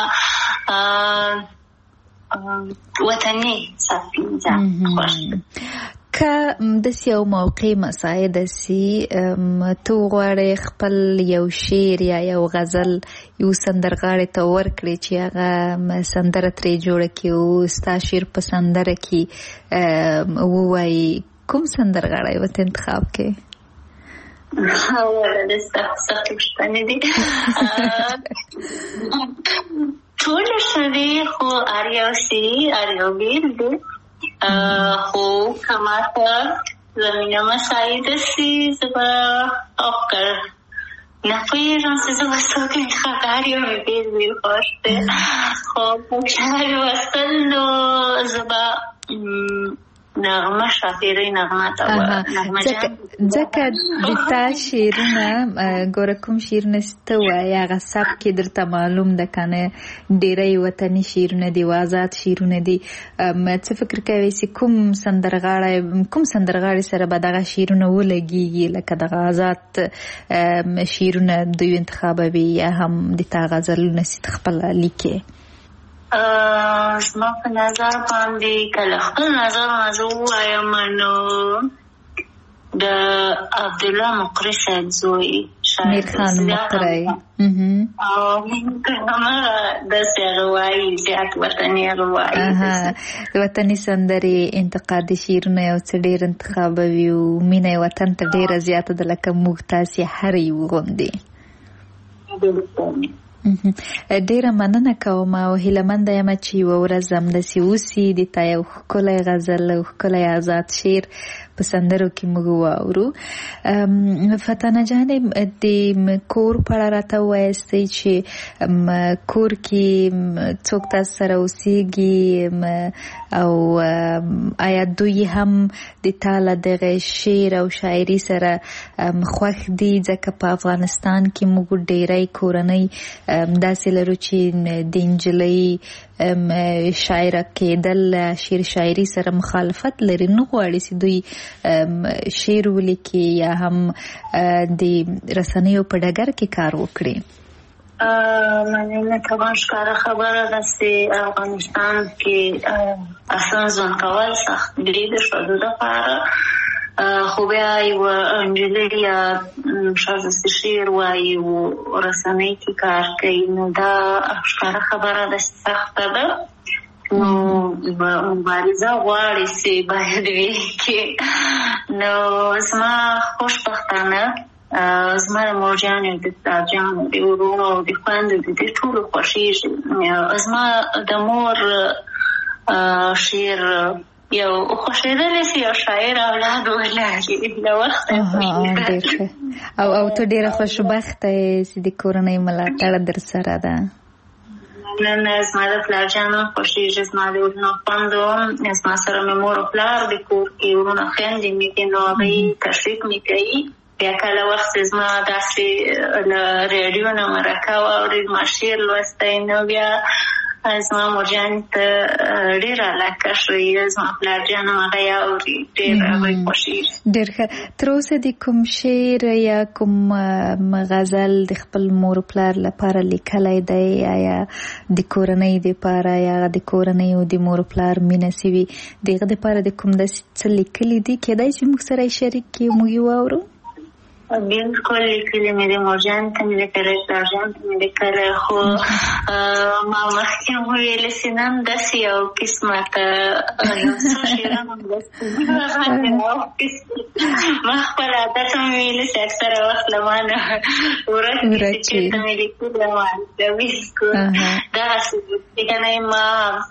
وطني سبکي ځان خوښ دي. که داسې یو موقع مساعده سي ته وغواړې خپل یو شعر یا یو غزل یو سندرغاړي ته ورکړې چې هغه سندره ترې جوړه کړي او ستا شعر په سندره کې ووایي کوم سندرغاړی به ته انتخاب کړې؟ اوله د سختې پوښتنې دي ټوله ښه دي خو هر یو سي هر یو بېل دی خو که ماته زمینه مساعده سي زه به افکر نه پوهېږم چې زه به څوک انتخاب کړم هر یو مې بېل بېل خوښ دی خو په کله لوستل نو زه به نغمه شاپیرۍ نغمه ته نغمه جان ځکه د تا شعرونه ګوره کوم شعرونه چې ته وایې هغه سبک یې درته معلوم ده که نه ډېری وطني شعرونه دي او آزاد شعرونه دي. څه فکر کوې چې کوم سندرغاړی کوم سندرغاړي سره به دغه شعرونه ولګېږي لکه دغه آزاد شعرونه دوی انتخابوي یا هم د تا غزلونه چې ته خپله لیکې؟ زما په نظر باندې کله خپل نظر نه زه ووایم نو د عبدالله مقری صاحب زوی میرخان مقری او همغه داسې هغه وایي زیات وطني هغه وایي وطني سندرې انتقادي شعرونه یو څه ډېر انتخابوي او مینه یې وطن ته ډېره زیاته ده لکه موږ تاسې هر یو غوندې. ډېره مننه کوم او هیلهمنده یم چې یوه ورځ همداسې اوسي د تا یو ښکلی غزل او ښکلی آزاد شعر په سندرو کې موږ واورو. فتانه جان د کور په اړه راته وایستئ چې کور کې څوک تاسو سره اوسېږي او آیا دوی هم د تاله دغه شعر او شاعري سره خوښ دي؟ ځکه په افغانستان کې موږ ډېری کورنۍ داسې لرو چې د نجلۍ شاعره کېدل شعر شاعري سره مخالفت لري، نه غواړي چې دوی شعر ولیکي یا هم د رسنیو په ډګر کې کار وکړي. مننه. طبعا ښکاره خبره ده چې افغانستان کې اصلا ژوند کول سخت دي د ښځو دپاره، خو بیا یوه نجلۍ یا ښځه چې شعر وایي او رسنۍ کې کار کوي، نو دا ښکاره خبره ده چې سخته ده. نو مبارزه غواړي چې باید ولیکي. نو زما خوشبختانه زما د مورجانو د پلارجانو د ورونو او د خویندو د دې ټولو خوښېږي. زما د مور شعر یو خوښېدلی چې یو شاعر اولاد ولري له وخته. او او ته ډېره خوشبخته یې چې د کورنۍ ملاتړ در سره ده. نه نه زما د پلارجانو خوښېږي، زما د ورونو خویندو، زما سره مې مور او پلار د کور کې ورونه خویندې مې دي، نو هغوی تشویق مې کوي. بیا کله وخت زما داسې له ریډیو نه مرکه واوري زما شعر لوستی، نو بیا زما مورجانې ته ډېره علاقه شوي، زما پلارجان هم هغه یې اوري، ډېر هغوی خوښېږي. ډېر ښه. تر اوسه د کوم شعر یا کوم غزل د خپل مور پلار لپاره لیکلی دی؟ آیا د کورنۍ دپاره یا د کورنۍ او د مور پلار مینه سوي د هغه دپاره د کوم داسې څه لیکلي دي کیدای چې موږ سره یې شریک کړي موږ یې واورو؟ بالکل لیکلي مې دي، مورجانې ته مې لیکلی، پلارجان ته مې لیکلی، خو ما مخکې هم وویلې چې نن داسې یو قسمته یو څو شعران هم داسې ما خپل عادت هم ویلې چې اکثره وخت له ما نه ورک دي چې چېرته مې لیکلي ما بالکل دغسې که نه ما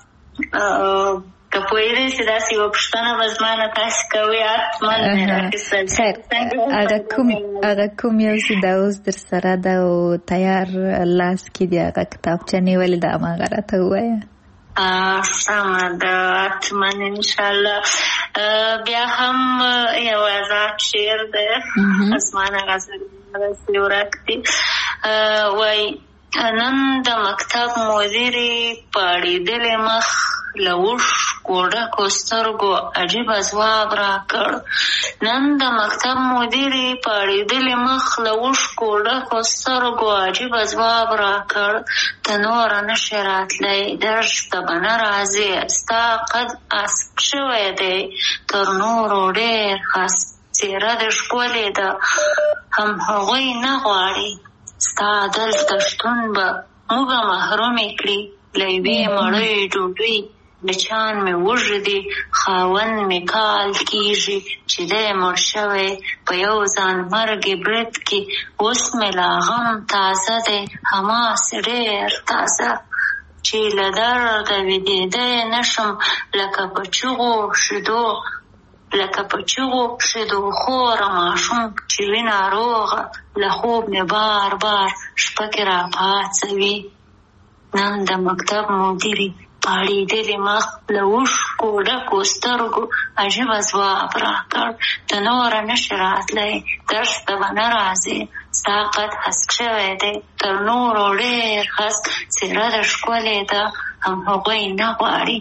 که پوهېدئ چې داسې یوه پوښتنه به زما نه تاسې کوئ حتما مې راخیستل. خیر، هغه کوم یو چې دا اوس در سره ده او تیار لاس کې دی هغه کتابچه نیولې ده هماغه راته ووایه. سمه ده، حتما انشاءالله. بیا هم یو آزاد شعر دی، اسمانه غزل داسې ورک دي، وایي نن د مکتب مدیرې پاړېدلې مخ له اوښکو ډکو سترګو عجیبه ځواب راکړ. نن د مکتب مدیرې پاړېدلې مخ له اوښکو ډکو سترګو عجیبه ځواب راکړ. ته نوره نشې راتلی، درس ته به نه راځې، ستا قد اسک شوی دی تر نورو ډېر ښه، څېره دې ښکلې ده هم هغوی نه غواړي، ستا دلته شتون به موږه محرومې کړي له یوې مړۍ ډوډۍ. بچیان مې وږي دي، خاوند مې کال کېږي چې دی مړ شوی په یو ځان مرګې برید کې. اوس مې لا غم تازه دی، هماسې ډېر تازه، چې له درده ویدېدی نه شم لکه په چغو شیدو لکه په چغو شیدو خوره ماشوم چې وي ناروغه، له خوب مې بار بار شپه کې راپاڅوي. نن د مکتب مدیرې پاړېدلې مخ له اوښکو ډکو سترګو عجیبه ځواب راکړ. ته نوره نشې راتلی، درس ته به نه راځې، ستا قد هسک شوی دی تر نورو ډېر هسک، څېره ده ښکلې ده هم هغوی نه غواړي.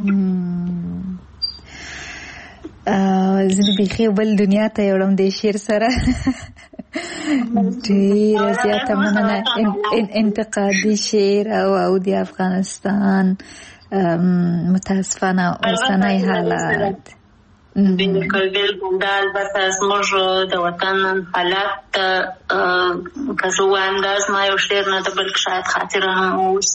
زه بیخي بل دنیا ته یوړم د شعر سره. ډېره زیاته مننه. انتقادي شعر او او د افغانستان متاسفانه اوسنی حالات. بالکل بالکل دا البته زموږ د وطن حالات ته که زه ووایم دا زما یو شعر نه ده بلکې شاید خاطره هم اوس.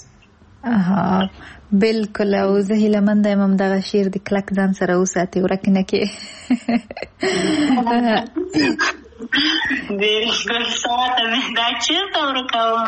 بالکل. او زه هیلهمنده یم همدغه شعر د کلک ځان سره وساتې، ورک نه کړې. ډېر ګل ساعته مې دا چېرته ورکوم.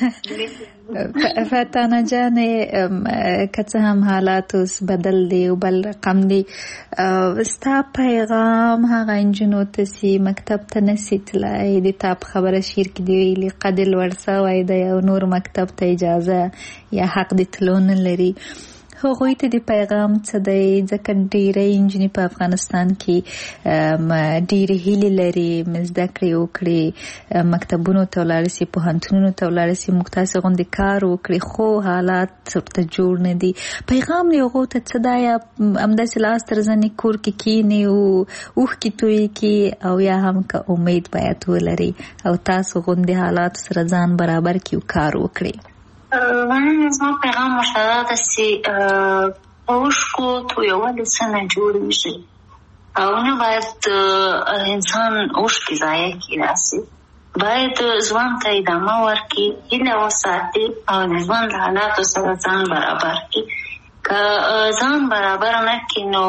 فتانه جانې که څه هم حالات اوس بدل دی او بل رقم دی، ستا پیغام هغه نجونو ته چې مکتب ته نسي تللی، د تا په خبره شعر کې دی ویلي قد لوړ سوی دی او نور مکتب ته اجازه یا حق د تلو نه لري، هغوی ته د پیغام څه دی؟ ځکه ډېرې نجونې په افغانستان کې ډېرې هیلې لري زده کړې وکړي، مکتبونو ته ولاړې شي، پوهنتونونو ته ولاړې شي، موږ تاسې غوندې کار وکړي، خو حالات ورته جوړ نه دي. پیغام یې هغو ته څه دی؟ یا همداسې لاس تر زنې کور کې کښېني او اوښکې تویې کړي، او یا هم که امید باید ولري او تاسو غوندې حالاتو سره ځان برابر کړي او کار وکړي؟ من زما پیغام ورته دا ده چې په اوښکو تویول څه نه جوړېږي او نه باید انسان اوښکې ضایع کړي، داسې باید ژوند ته ادامه ورکړي، هیله وساتي او د ژوند له حالاتو سره ځان برابر کړي. که ځان برابر نه کړي نو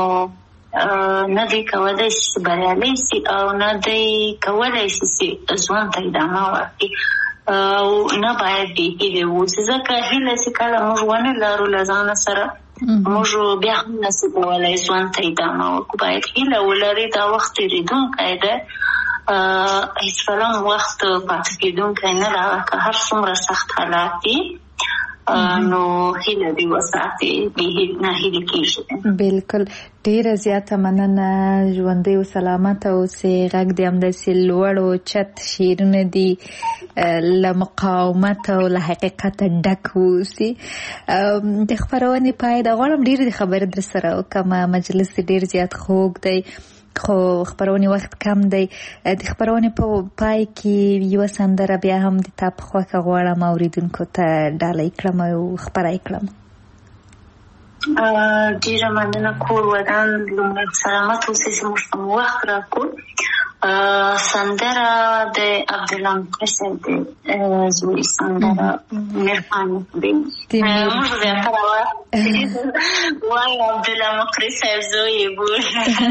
نه دی کولی شي بریالی شي او نه دی کولی شي چې ژوند ته ادامه ورکړي او نه باید بې هیلې واوسي، ځکه هیله چې کله موږ ونه لرو له ځانه سره موږ بیا هم نشو کولی ژوند ته ادامه ورکړو. باید هیله ولري، دا وخت تېرېدونکی دی، هېڅکله هم وخت پاتې کېدونکی نه ده، که هر څومره سخت حالات دي نو هیله دې وساتي، نه هیلې کېږي. بلکل، ډېره زیاته مننه، ژوندی او سلامته اوسې. غږ دې همداسې لوړ او چت شعرونه دي له مقاومت او له حقیقته ډک اوسي. د خپرونې پای د غواړم ډېرې د خبرې در سره وکړم، مجلس ډېر زیات خوږ دی خو خپرونې وخت کم دی. د خپرونې په پای کې یوه سندره بیا هم د تا په خوښه غواړم اوریدونکو ته ډالۍ کړم او خپره یې کړم. ډېره مننه. کور ودان لومړی سلامت اوسئ چې موږ ته مو وخت راکړو. سندره د عبدالله مقري د زوی سندره مهرباني کړئ. موږ زیاتره وخت وایو عبدالله مقري صاحب زوی یې بولي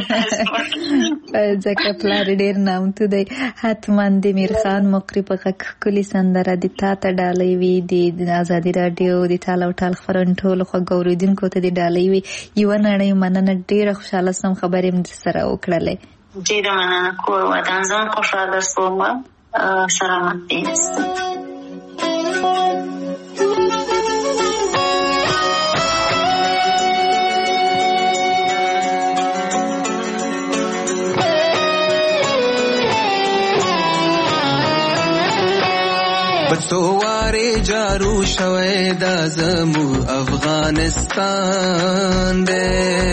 ځکه پلار ډېر نامتو دی. حتما د میرخان مقري په غږ ښکلې سندره د تا ته ډالۍ وي، د ازادي راډیو د ټال او ټال خپرونې ټولو خوږو اورېدونکو ته د ډالۍ وي. یوه نړۍ مننه، ډېره خوشحاله شوم خبرې مې سره وکړلې. ډېره مننه. کور ودان زه هم خوشحاله شوم. سلامت یاست. بسوارې جارو شوی دا زمو افغانستان دی،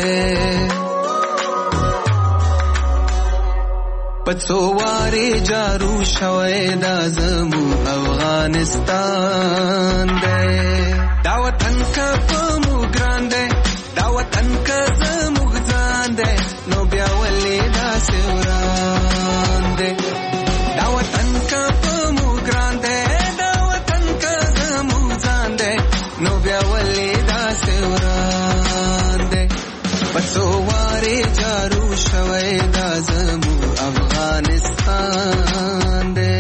پڅوارې جارو شوی دا زمو افغانستان دی. دا وطن که په موږ ګران دی، دا وطن که زموږ ځان دی، نو بیا ولې داسې وران دی. دا وطن که په موږ ګران دی، دا وطن که زموږ ځان دی، نو بیا ولې داسې وران دی. پڅوارې جارو شوی دا زمو افغانستان دی.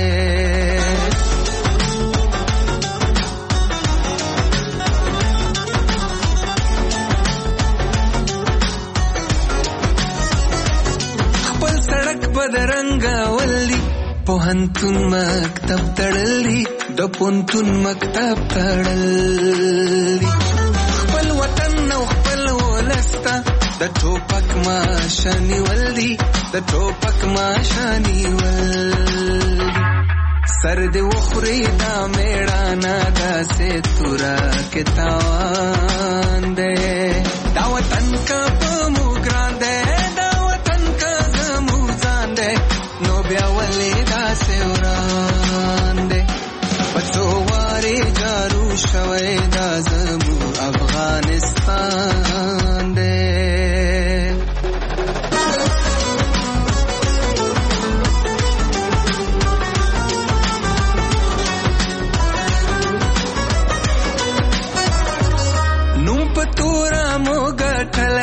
خپل سړک بدرنګ ولی پوهنتون مکتب تړلی، د پوهنتون مکتب تړلی. خپل وطن او خپل ولسته د ټوپک ماشانی ولدي، د ټوپک ماشانی ولدي. سر دې وخوري دا میړانه داسې تورا کې تاوان دی. دا وطن که په موږ ګران دی، دا وطن که زموږ ځان دی، نو بیا ولې داسې وران دی. پڅوارې جارو شوی دا زموږ افغانستان دی.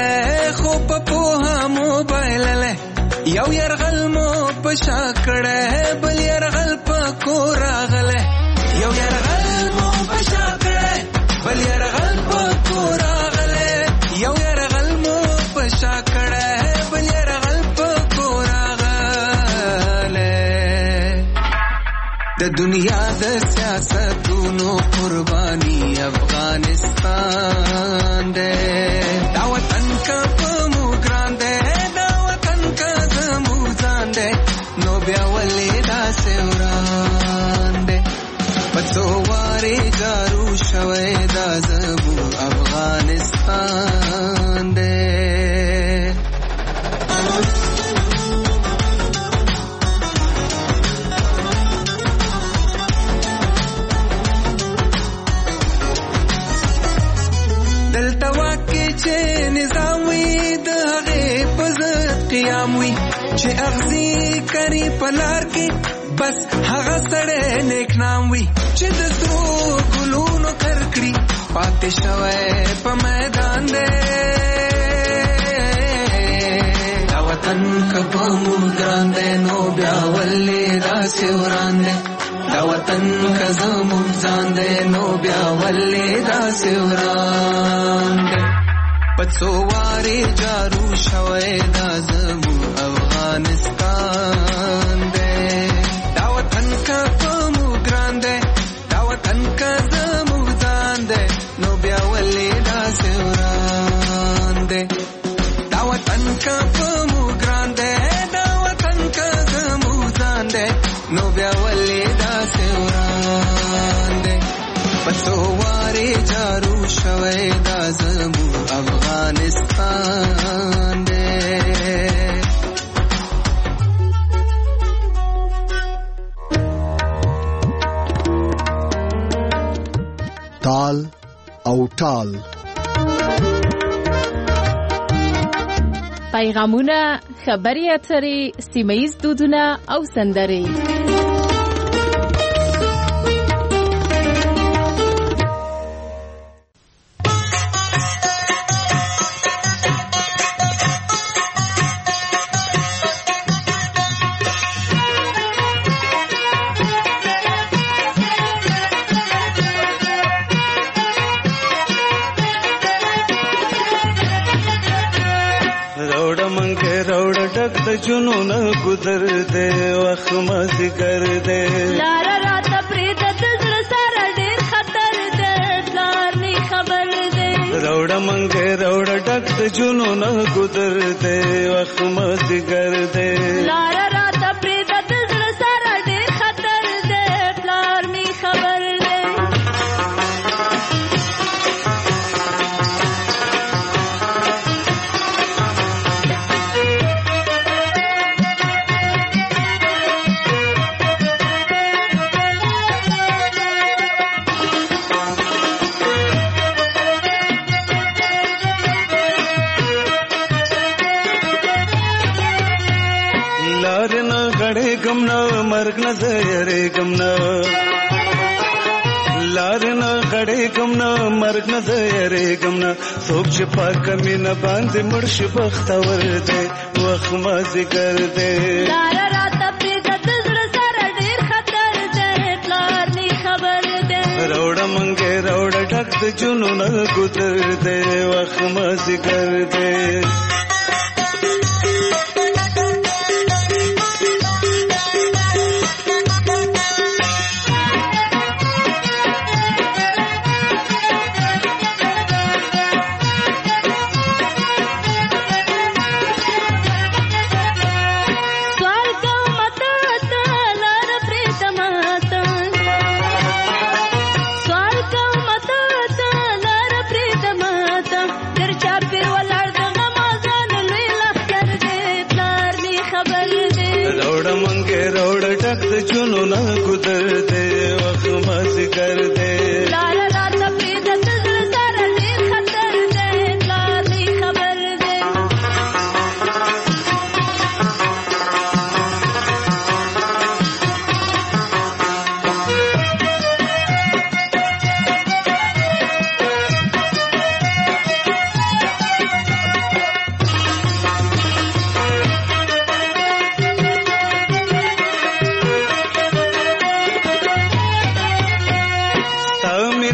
یو يرغل مو پشا کړه دنیا د سیاستونو قربانی افغانستان دے دا وطن کا پمو ګران دے دا وطن کا زمو ځان دے نو بیا ولې دا سوران دے پڅو واره جارو شوي دا زمو افغانستان دے چې نظام وي د هغه پزت قیام وي چې اغزي کری پلار کې بس هغه سړی نیک نام وي چې د سرو ګلونو کرکړي پاتې شوی په میدان دی دا وطن کبه مو ګران دی نو بیا ولې داسې وران دی دا وطن کزه مو ځان دی نو بیا ولې داسې وران دی پڅو واره جارو شوي دا زمو افغانستان دے دا وطن کا پمو ګران دے دا وطن کا زمو ځان دے نو بیا ولې دا سوران دے دا وطن کا پمو ګران دے دا وطن کا زمو ځان دے نو بیا ولې دا سوران دے پڅو واره جارو شوي دا زمو افغانستان دے تال او ټال پیغامونه خبري اترې سیمه ییز دودونه او سندرې جنون گزر دے وخت مزي کر دے لار رات پرید دل سره ډیر خطر دے لار ني خبر دے روړ منګه روړ ډک جنون گزر دے وخت مزي کر دے لار رات پرید دل سره ډیر خطر دے لار ني خبر دے गमना मर्ग न जरे गमना लार न खड़े गमना मर्ग न जरे गमना सोच छपा कमी न बांध मुर्श बख्तवर दे वख मज़ी कर दे लार रात पे गदर सर ढेर खतर दे लार नी खबर दे रोड़ा मंगे रोड़ा ढक जुनून गुजर दे वख मज़ी कर दे जुनून गुजर दे वक्त मज़ी कर दे लार रात पे दल सारा ढेर खतर दे लार नी खबर दे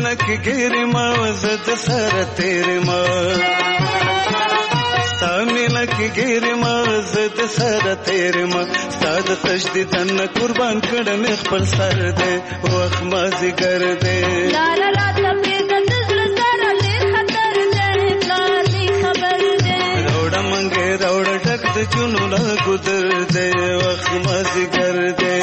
गिरी माँ जद सर तेरे माँ सामिन مینه کې ګیرې ما زه د سره تېرې ما ستا د تجدیدن قربان کړم خپل سر دی وخت مازدیګر دی لاره راته پرېږده د زړه سره ډېر خطر دی پلار مې خبر دی راوړه منګې راوړه ډک د جنونه ګودر دی وخت مازدیګر دی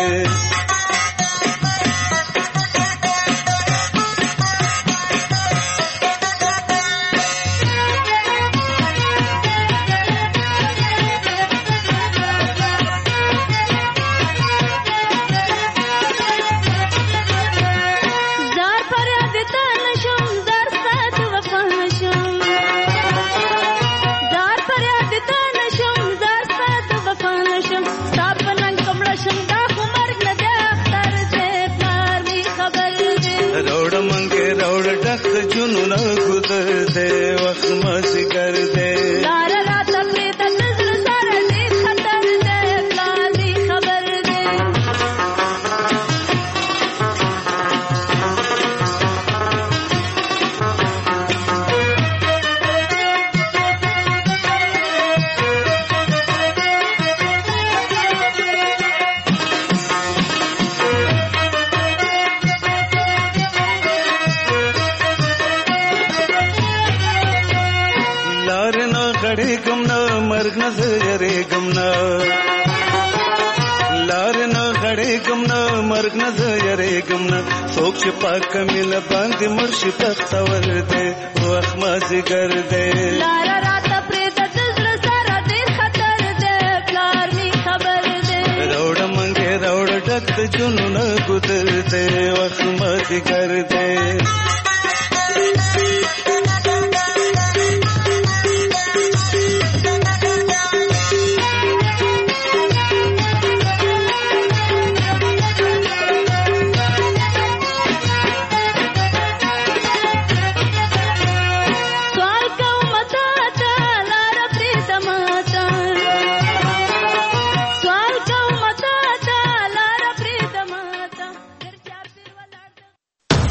جنونه ګذر دی وخت مازدیګر دی لاره راته پرېږده د زړه سره ډېر خطر دی پلار مې خبر دی غړېږم نه مرګ نه زه یېرېږم نه لارې نه غړېږم نه مرګ نه زه یېرېږم نه څوک چې پاکه مینه باندې مړ شي بختور دی وخت مازدیګر دی لاره راته پرېږده د زړه سره ډېر خطر دی پلار مې خبر دی راوړه منګې راوړه ډک د جنونه ګودر دی وخت مازدیګر دی